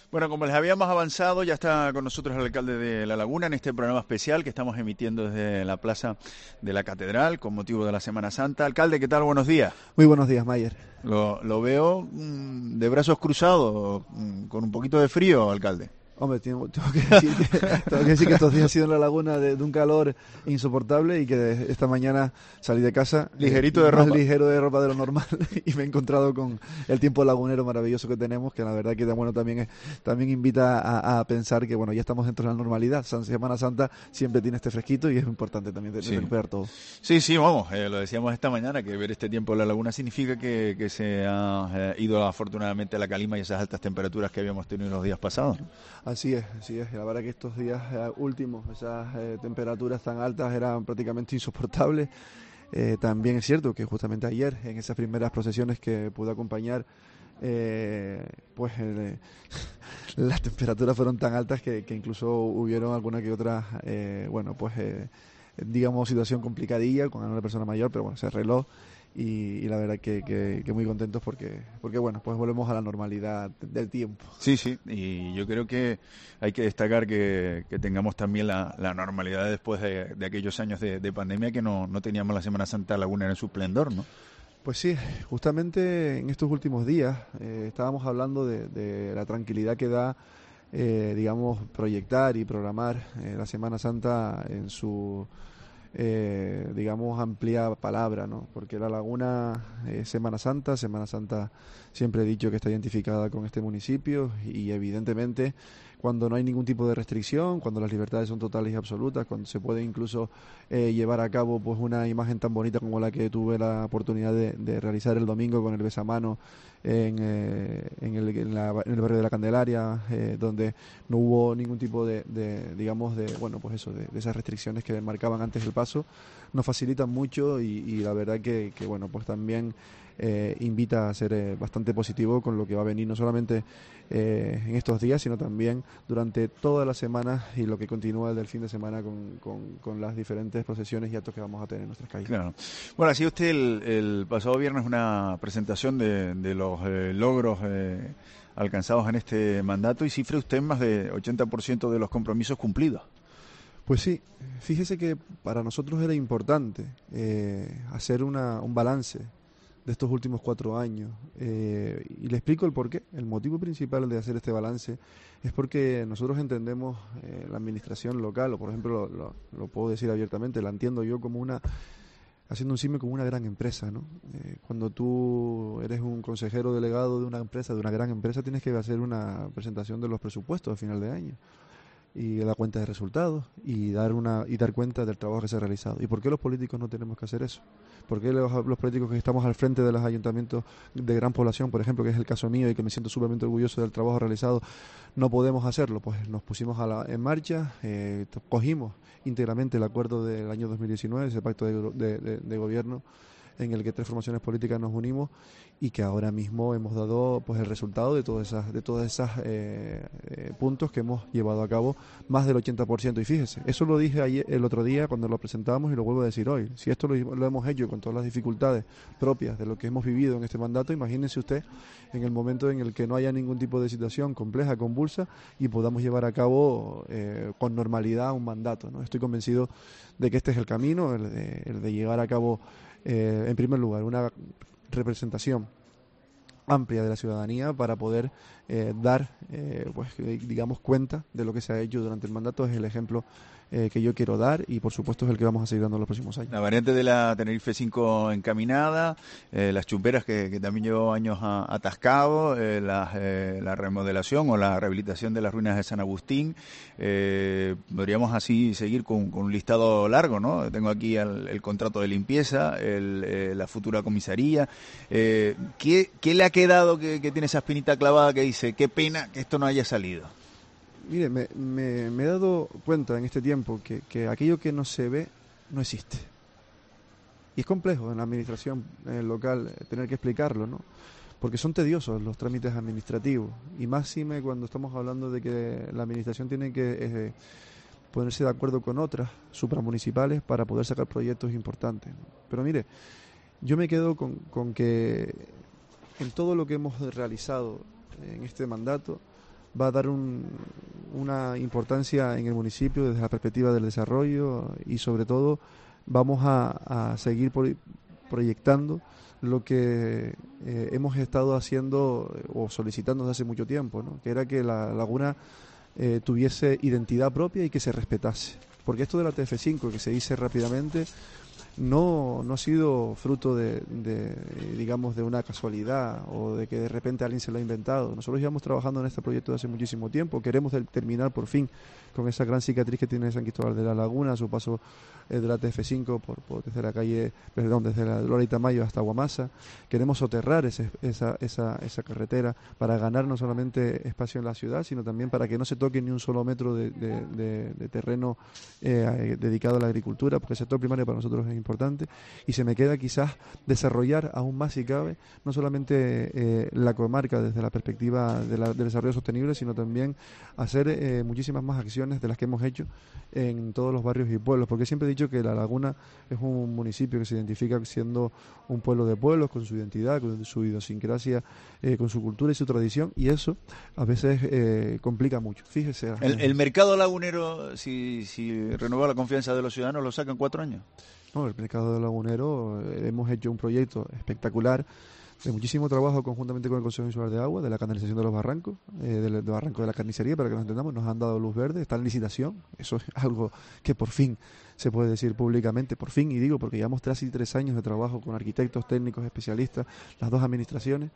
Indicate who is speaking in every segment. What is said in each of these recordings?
Speaker 1: Bueno, como les habíamos avanzado, ya está con nosotros el alcalde de La Laguna en este programa especial que estamos emitiendo desde la plaza de la Catedral con motivo de la Semana Santa. Alcalde, ¿qué tal? Buenos días.
Speaker 2: Muy buenos días, Mayer.
Speaker 1: Lo veo de brazos cruzados, con un poquito de frío, alcalde.
Speaker 2: Hombre, tengo que decir que estos días ha sido en la laguna de un calor insoportable y que esta mañana salí de casa
Speaker 1: Ligerito de
Speaker 2: más
Speaker 1: ropa.
Speaker 2: ligero de ropa de lo normal y me he encontrado con el tiempo lagunero maravilloso que tenemos, que la verdad que bueno también invita a pensar que bueno ya estamos dentro de la normalidad. Semana Santa siempre tiene este fresquito y es importante también
Speaker 1: Sí.
Speaker 2: recuperar todo.
Speaker 1: Sí, vamos, lo decíamos esta mañana, que ver este tiempo en La Laguna significa que se ha ido afortunadamente la calima y esas altas temperaturas que habíamos tenido los días pasados, ¿no?
Speaker 2: Así es. La verdad que estos días últimos, esas temperaturas tan altas eran prácticamente insoportables. También es cierto que justamente ayer, en esas primeras procesiones que pude acompañar, pues las temperaturas fueron tan altas que incluso hubieron alguna que otra, digamos, situación complicadilla con una persona mayor, pero bueno, se arregló y la verdad que muy contentos porque bueno, pues volvemos a la normalidad del tiempo.
Speaker 1: Sí, y yo creo que hay que destacar que tengamos también la normalidad después de aquellos años de pandemia que no teníamos la Semana Santa Laguna en su esplendor, ¿no?
Speaker 2: Pues sí, justamente en estos últimos días estábamos hablando de la tranquilidad que da, digamos, proyectar y programar la Semana Santa en su, digamos, amplia palabra, ¿no? Porque la Laguna es Semana Santa siempre he dicho que está identificada con este municipio y evidentemente cuando no hay ningún tipo de restricción, cuando las libertades son totales y absolutas, cuando se puede incluso llevar a cabo pues una imagen tan bonita como la que tuve la oportunidad de realizar el domingo con el besamano en el barrio de la Candelaria, donde no hubo ningún tipo digamos, bueno, pues eso, de esas restricciones que marcaban antes el paso, nos facilitan mucho y la verdad que bueno, pues también invita a ser bastante positivo con lo que va a venir no solamente en estos días, sino también durante toda la semana y lo que continúa del fin de semana con las diferentes procesiones y actos que vamos a tener en nuestras calles.
Speaker 1: Claro. Bueno, hacía usted el pasado viernes una presentación de los logros alcanzados en este mandato y cifra usted más de 80% de los compromisos cumplidos.
Speaker 2: Pues sí, fíjese que para nosotros era importante hacer un balance de estos últimos 4 años. Y le explico el porqué. El motivo principal de hacer este balance es porque nosotros entendemos la administración local, o por ejemplo, lo puedo decir abiertamente, la entiendo yo como haciendo un símil como una gran empresa, ¿no? Cuando tú eres un consejero delegado de una empresa, de una gran empresa, tienes que hacer una presentación de los presupuestos a final de año y dar cuenta de resultados y dar cuenta del trabajo que se ha realizado. ¿Y por qué los políticos no tenemos que hacer eso? ¿Por qué los políticos que estamos al frente de los ayuntamientos de gran población, por ejemplo, que es el caso mío y que me siento sumamente orgulloso del trabajo realizado, no podemos hacerlo? Pues nos pusimos en marcha, cogimos íntegramente el acuerdo del año 2019, ese pacto de gobierno en el que 3 formaciones políticas nos unimos y que ahora mismo hemos dado pues el resultado de todas esas puntos que hemos llevado a cabo, más del 80%. Y fíjese, eso lo dije ayer, el otro día cuando lo presentamos y lo vuelvo a decir hoy. Si esto lo hemos hecho con todas las dificultades propias de lo que hemos vivido en este mandato, imagínense usted en el momento en el que no haya ningún tipo de situación compleja, convulsa y podamos llevar a cabo con normalidad un mandato, ¿no? Estoy convencido de que este es el camino, el de llevar a cabo en primer lugar, una representación amplia de la ciudadanía para poder dar, digamos, cuenta de lo que se ha hecho durante el mandato. Es el ejemplo que yo quiero dar y, por supuesto, es el que vamos a seguir dando en los próximos años.
Speaker 1: La variante de la Tenerife 5 encaminada, las chumberas que también llevó años atascado, la remodelación o la rehabilitación de las ruinas de San Agustín. Podríamos así seguir con un listado largo, ¿no? Tengo aquí el contrato de limpieza, la futura comisaría. ¿Qué le ha quedado que tiene esa espinita clavada que dice, qué pena que esto no haya salido?
Speaker 2: Mire, me he dado cuenta en este tiempo que aquello que no se ve no existe. Y es complejo en la administración local tener que explicarlo, ¿no? Porque son tediosos los trámites administrativos. Y máxime cuando estamos hablando de que la administración tiene que ponerse de acuerdo con otras supramunicipales para poder sacar proyectos importantes, ¿no? Pero mire, yo me quedo con que en todo lo que hemos realizado en este mandato, va a dar una importancia en el municipio desde la perspectiva del desarrollo y sobre todo vamos a seguir proyectando lo que hemos estado haciendo o solicitando desde hace mucho tiempo, ¿no? Que era que la laguna tuviese identidad propia y que se respetase. Porque esto de la TF5, que se dice rápidamente, no ha sido fruto digamos, de una casualidad o de que de repente alguien se lo ha inventado. Nosotros llevamos trabajando en este proyecto desde hace muchísimo tiempo. Queremos terminar por fin con esa gran cicatriz que tiene San Cristóbal de la Laguna, a su paso de la TF5 desde la calle, desde la Lola y Tamayo hasta Guamasa. Queremos soterrar esa carretera para ganar no solamente espacio en la ciudad, sino también para que no se toque ni un solo metro de terreno dedicado a la agricultura, porque el sector primario para nosotros es importante, y se me queda quizás desarrollar aún más, si cabe, no solamente la comarca desde la perspectiva del desarrollo sostenible, sino también hacer muchísimas más acciones de las que hemos hecho en todos los barrios y pueblos, porque siempre he dicho que La Laguna es un municipio que se identifica siendo un pueblo de pueblos, con su identidad, con su idiosincrasia, con su cultura y su tradición, y eso a veces complica mucho. Fíjese.
Speaker 1: El mercado lagunero, si renueva la confianza de los ciudadanos, lo saca en 4 años.
Speaker 2: No, el mercado lagunero, hemos hecho un proyecto espectacular de muchísimo trabajo conjuntamente con el Consejo Insular de Agua, de la canalización de los barrancos, del barranco de la carnicería, para que nos entendamos. Nos han dado luz verde, está en licitación. Eso es algo que por fin se puede decir públicamente, por fin, y digo porque llevamos casi 3 años de trabajo con arquitectos, técnicos, especialistas, las dos administraciones.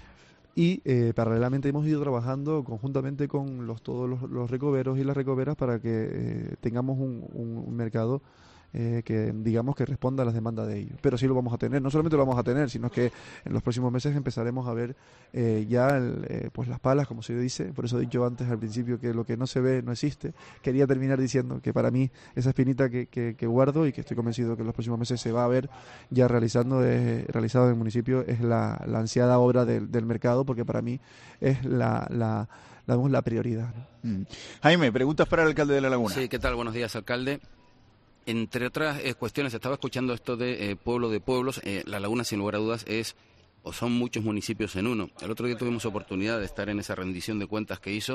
Speaker 2: Y paralelamente hemos ido trabajando conjuntamente con todos los recoveros y las recoveras para que tengamos un mercado que digamos que responda a las demandas de ellos. Pero sí lo vamos a tener, no solamente lo vamos a tener, sino que en los próximos meses empezaremos a ver ya pues las palas, como se dice. Por eso he dicho antes al principio que lo que no se ve no existe. Quería terminar diciendo que para mí esa espinita que guardo y que estoy convencido que en los próximos meses se va a ver ya realizado en el municipio es la ansiada obra del mercado, porque para mí es la prioridad, ¿no?
Speaker 1: Jaime, preguntas para el alcalde de La Laguna.
Speaker 3: Sí, ¿qué tal? Buenos días, alcalde. Entre otras cuestiones, estaba escuchando esto de pueblo de pueblos. La Laguna, sin lugar a dudas, son muchos municipios en uno. El otro día tuvimos oportunidad de estar en esa rendición de cuentas que hizo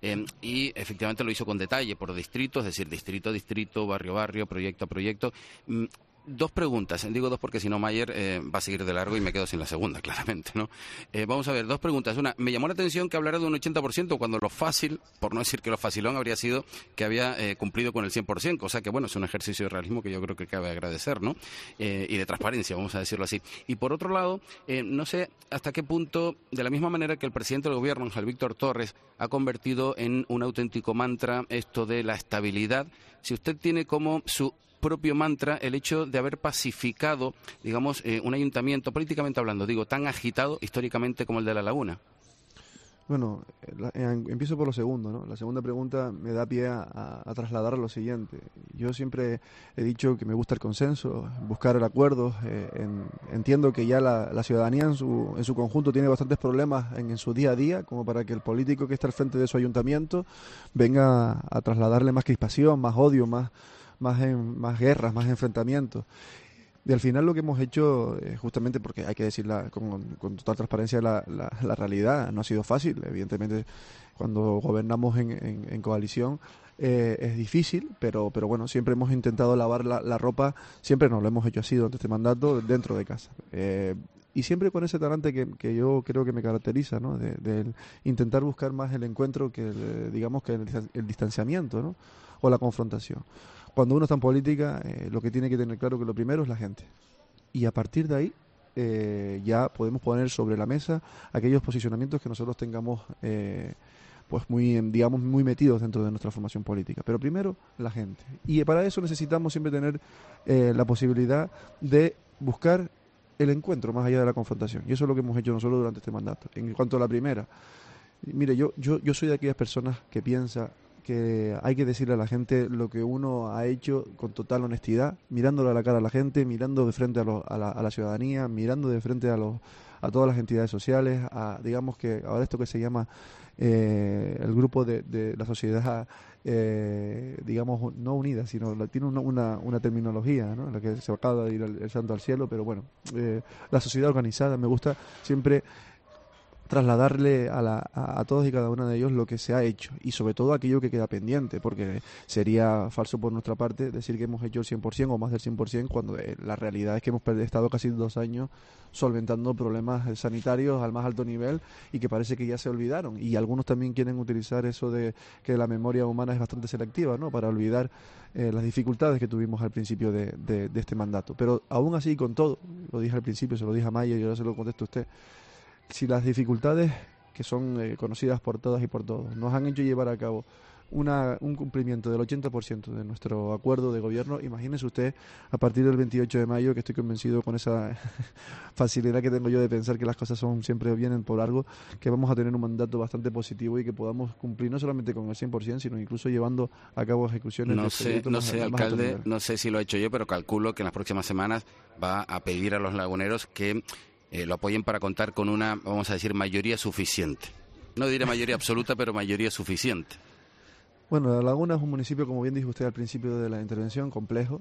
Speaker 3: y efectivamente lo hizo con detalle, por distrito, es decir, distrito a distrito, barrio a barrio, proyecto a proyecto. Dos preguntas, digo dos porque si no Mayer va a seguir de largo y me quedo sin la segunda, claramente, ¿no? Vamos a ver, dos preguntas. Una, me llamó la atención que hablara de un 80% cuando lo fácil, por no decir que lo facilón, habría sido que había cumplido con el 100%, o sea que bueno, es un ejercicio de realismo que yo creo que cabe agradecer, ¿no? Y de transparencia, vamos a decirlo así. Y por otro lado, no sé hasta qué punto, de la misma manera que el presidente del gobierno, Ángel Víctor Torres, ha convertido en un auténtico mantra esto de la estabilidad, si usted tiene como su propio mantra el hecho de haber pacificado, digamos, un ayuntamiento, políticamente hablando, digo, tan agitado históricamente como el de La Laguna.
Speaker 2: Bueno, empiezo por lo segundo, ¿no? La segunda pregunta me da pie a trasladar lo siguiente. Yo siempre he dicho que me gusta el consenso, buscar el acuerdo. Entiendo que ya la ciudadanía en su conjunto tiene bastantes problemas en su día a día, como para que el político que está al frente de su ayuntamiento venga a trasladarle más crispación, más odio, más guerras, más enfrentamientos. Y al final lo que hemos hecho, justamente porque hay que decirla con total transparencia la realidad, no ha sido fácil. Evidentemente, cuando gobernamos en coalición es difícil, pero bueno, siempre hemos intentado lavar la ropa, siempre nos lo hemos hecho así durante este mandato, dentro de casa. Y siempre con ese talante que yo creo que me caracteriza, ¿no? De intentar buscar más el encuentro que el distanciamiento, ¿no? O la confrontación. Cuando uno está en política, lo que tiene que tener claro que lo primero es la gente. Y a partir de ahí ya podemos poner sobre la mesa aquellos posicionamientos que nosotros tengamos pues muy metidos dentro de nuestra formación política. Pero primero, la gente. Y para eso necesitamos siempre tener la posibilidad de buscar el encuentro más allá de la confrontación. Y eso es lo que hemos hecho nosotros durante este mandato. En cuanto a la primera, mire, yo soy de aquellas personas que piensa que hay que decirle a la gente lo que uno ha hecho con total honestidad, mirándole a la cara a la gente, mirando de frente a la ciudadanía, mirando de frente a todas las entidades sociales, digamos que ahora esto que se llama el grupo de la sociedad, digamos, no unida, sino tiene una terminología, ¿no? En la que se acaba de ir el santo al cielo, pero bueno, la sociedad organizada me gusta siempre trasladarle a todos y cada uno de ellos lo que se ha hecho y sobre todo aquello que queda pendiente, porque sería falso por nuestra parte decir que hemos hecho el 100% o más del 100% cuando la realidad es que hemos estado casi 2 años solventando problemas sanitarios al más alto nivel y que parece que ya se olvidaron, y algunos también quieren utilizar eso de que la memoria humana es bastante selectiva, ¿no?, para olvidar las dificultades que tuvimos al principio de este mandato. Pero aún así, con todo, lo dije al principio, se lo dije a Maya y ahora se lo contesto a usted, si las dificultades que son conocidas por todas y por todos nos han hecho llevar a cabo un cumplimiento del 80% de nuestro acuerdo de gobierno, imagínese usted a partir del 28 de mayo, que estoy convencido con esa facilidad que tengo yo de pensar que las cosas siempre vienen por algo, que vamos a tener un mandato bastante positivo y que podamos cumplir no solamente con el 100%, sino incluso llevando a cabo ejecuciones.
Speaker 3: No sé, alcalde, no sé si lo he hecho yo, pero calculo que en las próximas semanas va a pedir a los laguneros que lo apoyen para contar con una, vamos a decir, mayoría suficiente. No diré mayoría absoluta, pero mayoría suficiente.
Speaker 2: Bueno, La Laguna es un municipio, como bien dijo usted al principio de la intervención, complejo.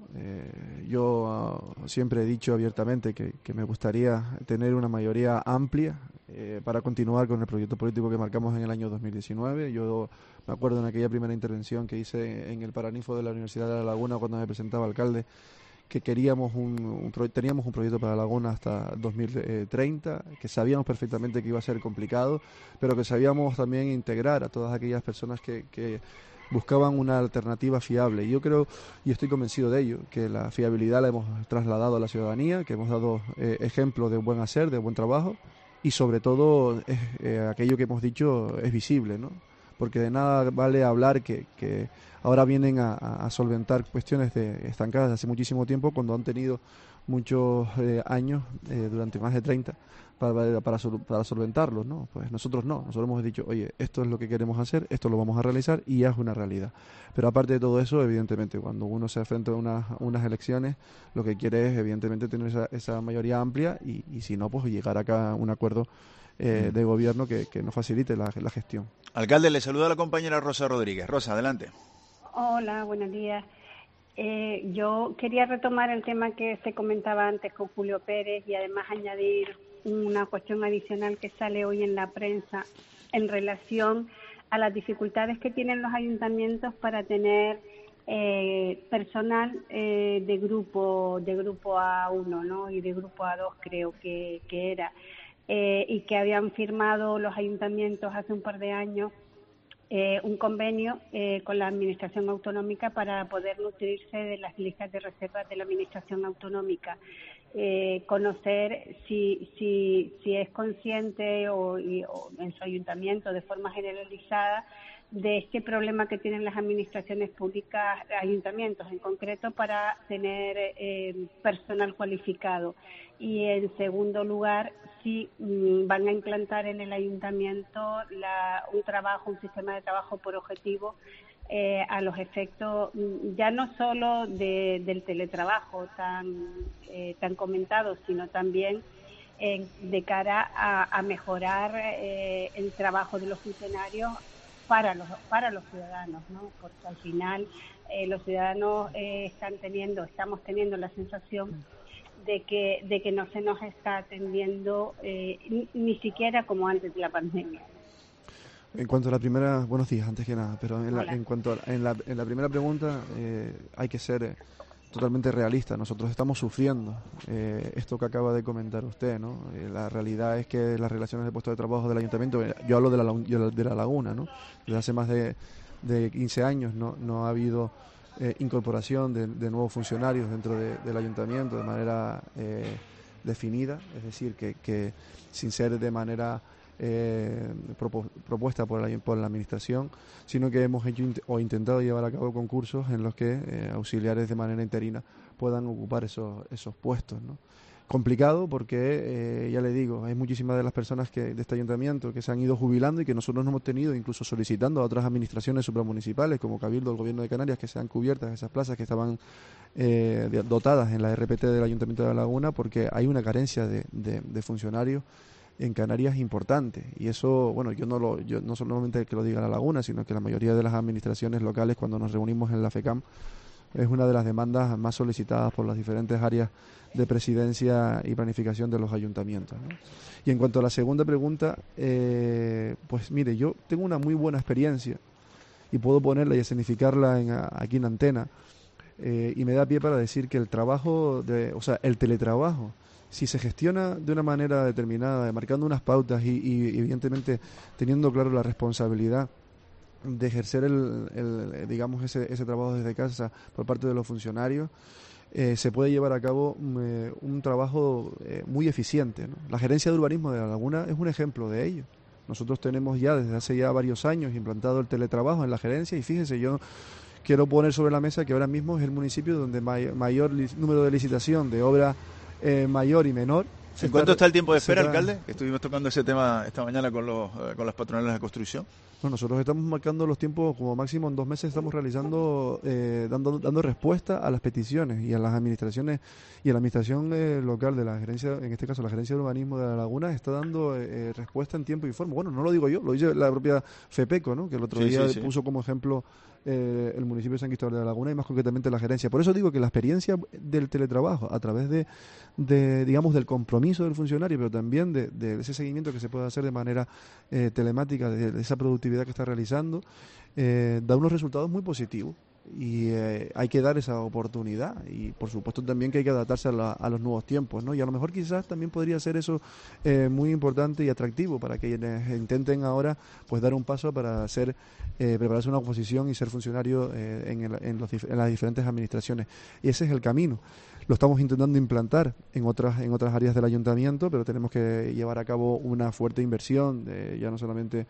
Speaker 2: Yo siempre he dicho abiertamente que me gustaría tener una mayoría amplia para continuar con el proyecto político que marcamos en el año 2019. Yo me acuerdo en aquella primera intervención que hice en el Paraninfo de la Universidad de La Laguna cuando me presentaba alcalde, que teníamos un proyecto para La Laguna hasta 2030, que sabíamos perfectamente que iba a ser complicado, pero que sabíamos también integrar a todas aquellas personas que buscaban una alternativa fiable. Y yo creo, y estoy convencido de ello, que la fiabilidad la hemos trasladado a la ciudadanía, que hemos dado ejemplos de buen hacer, de buen trabajo, y sobre todo aquello que hemos dicho es visible, ¿no? Porque de nada vale hablar que ahora vienen a solventar cuestiones estancadas de hace muchísimo tiempo, cuando han tenido muchos años, durante más de 30, para solventarlos, ¿no? Pues nosotros no, nosotros hemos dicho, oye, esto es lo que queremos hacer, esto lo vamos a realizar y ya es una realidad. Pero aparte de todo eso, evidentemente, cuando uno se enfrenta a unas elecciones, lo que quiere es, evidentemente, tener esa mayoría amplia y si no, pues llegar acá a un acuerdo de gobierno que nos facilite la gestión.
Speaker 1: Alcalde, le saluda a la compañera Rosa Rodríguez. Rosa, adelante.
Speaker 4: Hola, buenos días. Yo quería retomar el tema que se comentaba antes con Julio Pérez y además añadir una cuestión adicional que sale hoy en la prensa en relación a las dificultades que tienen los ayuntamientos para tener personal de grupo A1, ¿no? Y de grupo A2 creo que era, y que habían firmado los ayuntamientos hace un par de años un convenio con la Administración Autonómica para poder nutrirse de las listas de reservas de la Administración Autonómica. Conocer si es consciente o en su ayuntamiento de forma generalizada de este problema que tienen las administraciones públicas, ayuntamientos en concreto, para tener personal cualificado. Y en segundo lugar, si van a implantar en el ayuntamiento un sistema de trabajo por objetivo a los efectos ya no solo del teletrabajo tan comentado, sino también de cara a mejorar el trabajo de los funcionarios para los ciudadanos, ¿no? Porque al final los ciudadanos estamos teniendo la sensación de que no se nos está atendiendo ni siquiera como antes de la pandemia.
Speaker 2: En cuanto a la primera, buenos días, antes que nada, pero en cuanto a la primera pregunta, hay que ser totalmente realista. Nosotros estamos sufriendo esto que acaba de comentar usted, ¿no? La realidad es que las relaciones de puesto de trabajo del ayuntamiento, yo hablo de la Laguna, ¿no? Desde hace más de 15 años no ha habido incorporación de nuevos funcionarios dentro del ayuntamiento de manera definida, es decir, que sin ser de manera propuesta por la administración, sino que hemos hecho o intentado llevar a cabo concursos en los que auxiliares de manera interina puedan ocupar esos puestos, ¿no? Complicado porque, ya le digo, hay muchísimas de las personas de este ayuntamiento que se han ido jubilando y que nosotros no hemos tenido, incluso solicitando a otras administraciones supramunicipales como Cabildo, el Gobierno de Canarias, que sean cubiertas esas plazas que estaban dotadas en la RPT del Ayuntamiento de La Laguna, porque hay una carencia de funcionarios en Canarias importante. Y eso, bueno, yo no solamente que lo diga La Laguna, sino que la mayoría de las administraciones locales, cuando nos reunimos en la FECAM, es una de las demandas más solicitadas por las diferentes áreas de presidencia y planificación de los ayuntamientos, ¿no? Y en cuanto a la segunda pregunta, pues mire, yo tengo una muy buena experiencia y puedo ponerla y escenificarla aquí en antena, y me da pie para decir que el teletrabajo, si se gestiona de una manera determinada, marcando unas pautas y evidentemente teniendo claro la responsabilidad de ejercer digamos ese trabajo desde casa por parte de los funcionarios, se puede llevar a cabo un trabajo muy eficiente, ¿no? La Gerencia de Urbanismo de La Laguna es un ejemplo de ello. Nosotros tenemos ya desde hace ya varios años implantado el teletrabajo en la gerencia y fíjense, yo quiero poner sobre la mesa que ahora mismo es el municipio donde mayor número de licitación de obra mayor y menor.
Speaker 1: ¿En cuánto está el tiempo de espera, alcalde? Estuvimos tocando ese tema esta mañana con las patronales de construcción.
Speaker 2: No, nosotros estamos marcando los tiempos como máximo en 2 meses, estamos realizando, dando respuesta a las peticiones y a las administraciones, y a la administración local de la gerencia, en este caso la Gerencia de Urbanismo de La Laguna, está dando respuesta en tiempo y forma. Bueno, no lo digo yo, lo dice la propia FEPECO, ¿no? Que el otro día puso como ejemplo el municipio de San Cristóbal de La Laguna y más concretamente la gerencia. Por eso digo que la experiencia del teletrabajo a través digamos, del compromiso del funcionario, pero también de ese seguimiento que se puede hacer de manera telemática, de esa productividad que está realizando, da unos resultados muy positivos. Y hay que dar esa oportunidad y por supuesto también que hay que adaptarse a los nuevos tiempos, ¿no? Y a lo mejor quizás también podría ser eso muy importante y atractivo para quienes intenten ahora pues dar un paso para prepararse una oposición y ser funcionario en las diferentes administraciones, y ese es el camino. Lo estamos intentando implantar en otras áreas del ayuntamiento, pero tenemos que llevar a cabo una fuerte inversión, ya no solamente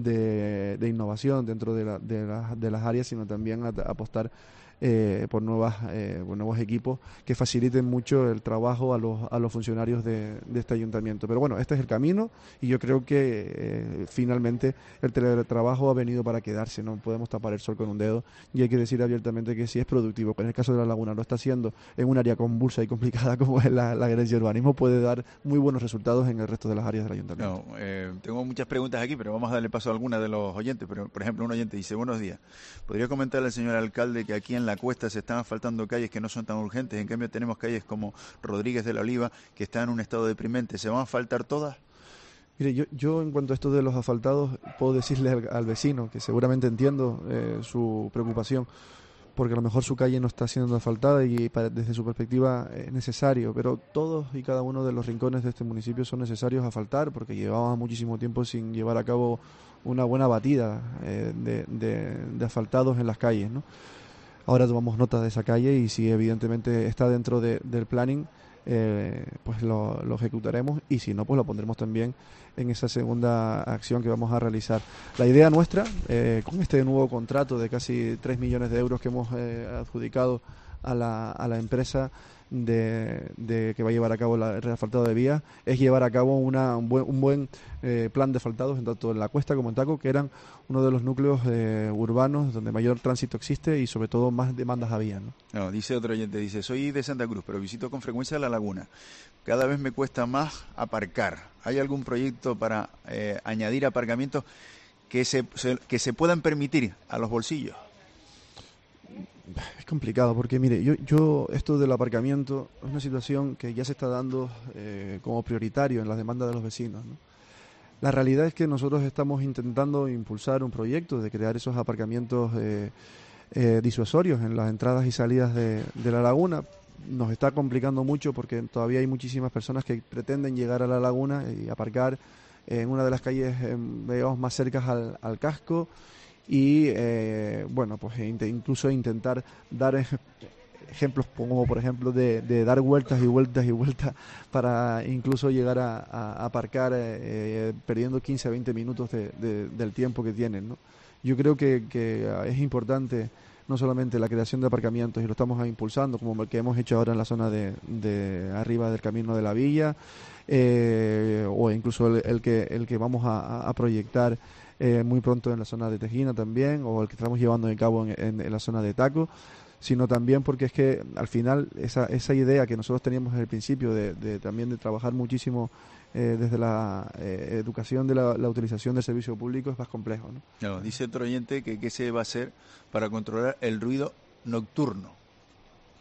Speaker 2: de innovación dentro de las áreas, sino también apostar por nuevos equipos que faciliten mucho el trabajo a los funcionarios de este ayuntamiento. Pero bueno, este es el camino y yo creo que finalmente el teletrabajo ha venido para quedarse, no podemos tapar el sol con un dedo y hay que decir abiertamente que sí es productivo, que en el caso de La Laguna lo está haciendo en un área convulsa y complicada como es la Gerencia de Urbanismo, puede dar muy buenos resultados en el resto de las áreas del ayuntamiento.
Speaker 1: Tengo muchas preguntas aquí, pero vamos a darle paso a algunas de los oyentes. Pero, por ejemplo, un oyente dice: buenos días, ¿podría comentarle al señor alcalde que aquí en la Cuesta se están asfaltando calles que no son tan urgentes? En cambio tenemos calles como Rodríguez de la Oliva que están en un estado deprimente. ¿Se van a asfaltar todas?
Speaker 2: Mire, yo en cuanto a esto de los asfaltados puedo decirle al vecino que seguramente entiendo su preocupación, porque a lo mejor su calle no está siendo asfaltada y desde su perspectiva es necesario, pero todos y cada uno de los rincones de este municipio son necesarios asfaltar porque llevábamos muchísimo tiempo sin llevar a cabo una buena batida de asfaltados en las calles, ¿no? Ahora tomamos nota de esa calle y si evidentemente está dentro del planning, pues lo ejecutaremos, y si no, pues lo pondremos también en esa segunda acción que vamos a realizar. La idea nuestra, con este nuevo contrato de casi 3 millones de euros que hemos adjudicado a la empresa que va a llevar a cabo el reasfaltado de vías, es llevar a cabo un buen plan de asfaltados tanto en la Cuesta como en Taco, que eran uno de los núcleos urbanos donde mayor tránsito existe y sobre todo más demandas había, ¿no?
Speaker 1: No, dice otro oyente, dice: soy de Santa Cruz, pero visito con frecuencia La Laguna. Cada vez me cuesta más aparcar. ¿Hay algún proyecto para añadir aparcamientos que se puedan permitir a los bolsillos?
Speaker 2: Es complicado porque, mire, yo esto del aparcamiento es una situación que ya se está dando como prioritario en las demandas de los vecinos, ¿no? La realidad es que nosotros estamos intentando impulsar un proyecto de crear esos aparcamientos disuasorios en las entradas y salidas de La Laguna. Nos está complicando mucho porque todavía hay muchísimas personas que pretenden llegar a La Laguna y aparcar en una de las calles digamos, más cercanas al casco. Y bueno, pues incluso intentar dar ejemplos como por ejemplo de dar vueltas y vueltas y vueltas para incluso llegar a aparcar perdiendo 15 a 20 minutos del tiempo que tienen, ¿no? Yo creo que es importante no solamente la creación de aparcamientos, y lo estamos impulsando como el que hemos hecho ahora en la zona de arriba del Camino de la Villa, o incluso el que vamos a proyectar muy pronto en la zona de Tejina también, o el que estamos llevando a cabo en la zona de Taco, sino también porque es que al final esa idea que nosotros teníamos desde el principio también de trabajar muchísimo desde la educación de la utilización del servicio público es más complejo, ¿no?
Speaker 1: No, dice otro oyente que qué se va a hacer para controlar el ruido nocturno.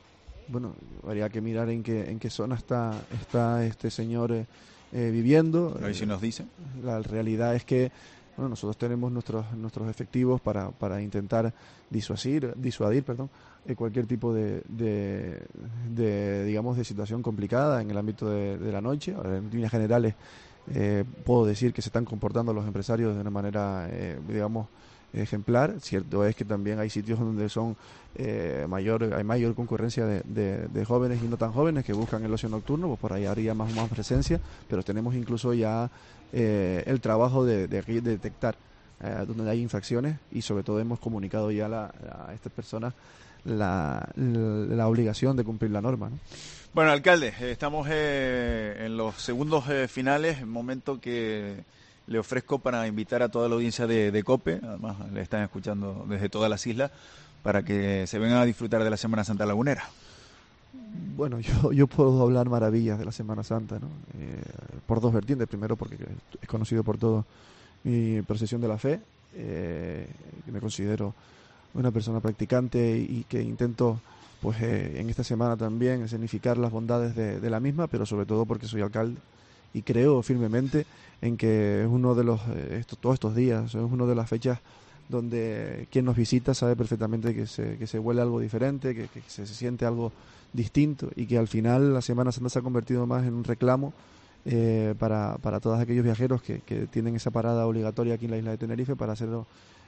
Speaker 2: Bueno, habría que mirar en qué zona está este señor viviendo.
Speaker 1: A ver si nos dice.
Speaker 2: La realidad es que nosotros tenemos nuestros efectivos para intentar disuadir, cualquier tipo de digamos de situación complicada en el ámbito de la noche. Ahora, en líneas generales puedo decir que se están comportando los empresarios de una manera digamos ejemplar. Cierto es que también hay sitios donde hay mayor concurrencia de jóvenes y no tan jóvenes que buscan el ocio nocturno, pues por ahí habría más presencia, pero tenemos incluso ya el trabajo de detectar donde hay infracciones, y sobre todo hemos comunicado ya a estas personas la obligación de cumplir la norma, ¿no?
Speaker 1: Bueno, alcalde, estamos en los segundos finales, momento que le ofrezco para invitar a toda la audiencia de COPE, además le están escuchando desde todas las islas, para que se vengan a disfrutar de la Semana Santa Lagunera.
Speaker 2: Bueno, yo puedo hablar maravillas de la Semana Santa, ¿no? Por dos vertientes. Primero, porque es conocido por todo mi procesión de la fe, que me considero una persona practicante y que intento, pues en esta semana también, escenificar las bondades de la misma, pero sobre todo porque soy alcalde y creo firmemente en que es uno de todos estos días, es una de las fechas donde quien nos visita sabe perfectamente que se huele algo diferente, que se siente algo distinto, y que al final la Semana Santa se ha convertido más en un reclamo para todos aquellos viajeros que tienen esa parada obligatoria aquí en la isla de Tenerife, para hacerlo,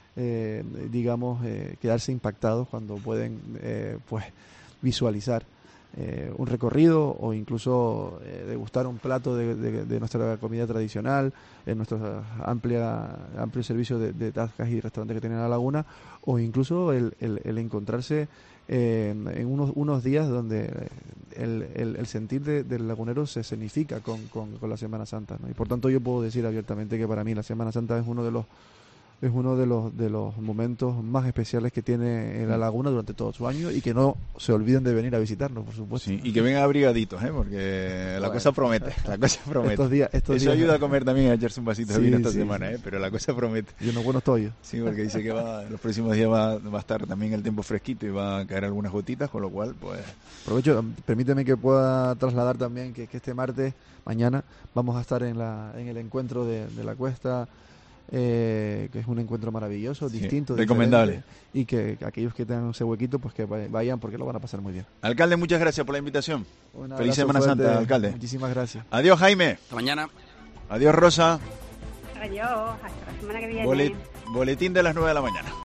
Speaker 2: quedarse impactados cuando pueden pues visualizar un recorrido o incluso degustar un plato de nuestra comida tradicional en nuestro amplio servicio de tascas y restaurantes que tienen en la laguna, o incluso el encontrarse en unos días donde el sentir del lagunero se escenifica con la Semana Santa, ¿no? Y por tanto yo puedo decir abiertamente que para mí la Semana Santa es uno de los momentos más especiales que tiene la laguna durante todo su año, y que no se olviden de venir a visitarnos, por supuesto.
Speaker 1: Sí, y que vengan abrigaditos, porque la cosa promete,
Speaker 2: Estos días
Speaker 1: Eso ayuda a comer también, a echarse un vasito de vino esta semana, pero la cosa promete.
Speaker 2: Y unos buenos tollos.
Speaker 1: Sí, porque dice que los próximos días va a estar también el tiempo fresquito y va a caer algunas gotitas, con lo cual, pues...
Speaker 2: Aprovecho, permíteme que pueda trasladar también que este martes, mañana, vamos a estar en el encuentro de la Cuesta, que es un encuentro maravilloso, distinto,
Speaker 1: recomendable,
Speaker 2: y que aquellos que tengan ese huequito, pues que vayan, porque lo van a pasar muy bien.
Speaker 1: Alcalde, muchas gracias por la invitación. Feliz Semana Santa, alcalde.
Speaker 2: Muchísimas gracias.
Speaker 1: Adiós, Jaime.
Speaker 3: Hasta mañana.
Speaker 1: Adiós, Rosa.
Speaker 4: Adiós, hasta la semana que viene.
Speaker 1: Boletín de las 9 de la mañana.